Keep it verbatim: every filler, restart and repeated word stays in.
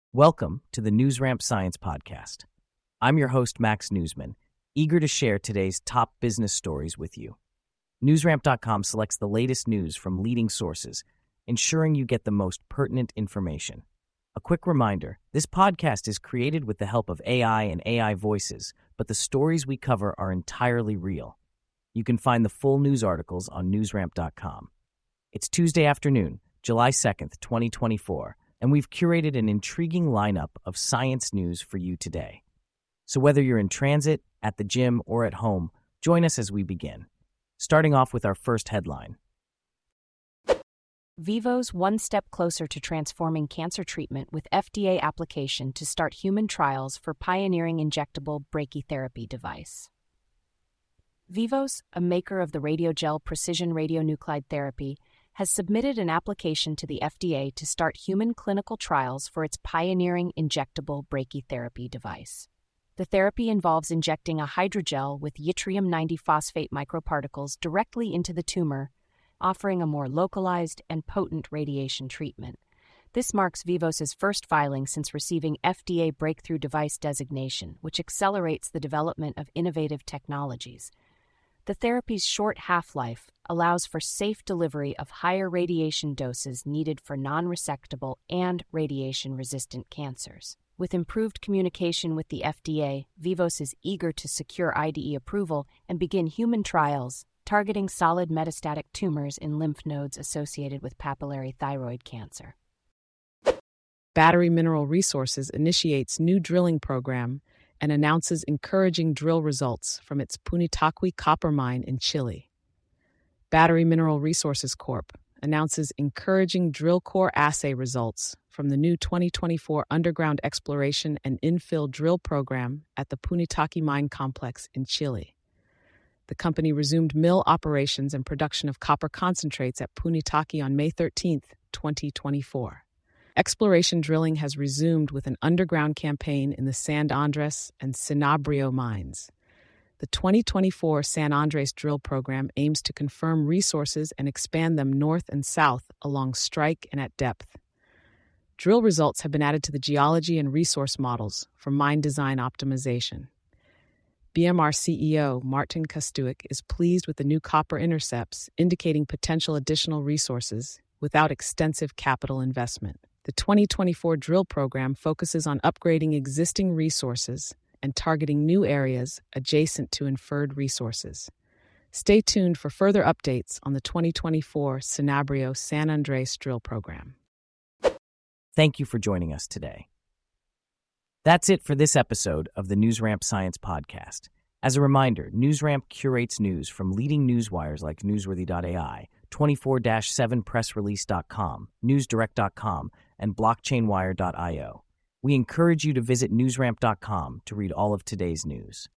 Welcome to the NewsRamp Science Podcast. I'm your host, Max Newsman, eager to share today's top business stories with you. NewsRamp dot com selects the latest news from leading sources, ensuring you get the most pertinent information. A quick reminder, this podcast is created with the help of A I and A I voices, but the stories we cover are entirely real. You can find the full news articles on NewsRamp dot com. It's Tuesday afternoon, July second, twenty twenty-four, and we've curated an intriguing lineup of science news for you today. So whether you're in transit, at the gym, or at home, join us as we begin. Starting off with our first headline. Vivos one step closer to transforming cancer treatment with F D A application to start human trials for pioneering injectable brachytherapy device. Vivos, a maker of the Radiogel precision radionuclide therapy, has submitted an application to the F D A to start human clinical trials for its pioneering injectable brachytherapy device. The therapy involves injecting a hydrogel with yttrium ninety phosphate microparticles directly into the tumor, offering a more localized and potent radiation treatment. This marks Vivos' first filing since receiving F D A Breakthrough Device designation, which accelerates the development of innovative technologies. The therapy's short half-life allows for safe delivery of higher radiation doses needed for non-resectable and radiation-resistant cancers. With improved communication with the F D A, Vivos is eager to secure I D E approval and begin human trials targeting solid metastatic tumors in lymph nodes associated with papillary thyroid cancer. Battery Mineral Resources initiates new drilling program and announces encouraging drill results from its Punitaqui copper mine in Chile. Battery Mineral Resources Corp announces encouraging drill core assay results from the new twenty twenty-four underground exploration and infill drill program at the Punitaqui mine complex in Chile. The company resumed mill operations and production of copper concentrates at Punitaqui on May thirteenth, twenty twenty-four. Exploration drilling has resumed with an underground campaign in the San Andres and Cinabrio mines. The twenty twenty-four San Andres drill program aims to confirm resources and expand them north and south along strike and at depth. Drill results have been added to the geology and resource models for mine design optimization. B M R C E O Martin Kostuic is pleased with the new copper intercepts, indicating potential additional resources without extensive capital investment. The twenty twenty-four drill program focuses on upgrading existing resources and targeting new areas adjacent to inferred resources. Stay tuned for further updates on the twenty twenty-four Cinabrio San Andres drill program. Thank you for joining us today. That's it for this episode of the NewsRamp Science Podcast. As a reminder, NewsRamp curates news from leading newswires like Newsworthy dot A I, twenty-four seven press release dot com, newsdirect dot com, and blockchain wire dot io. We encourage you to visit newsramp dot com to read all of today's news.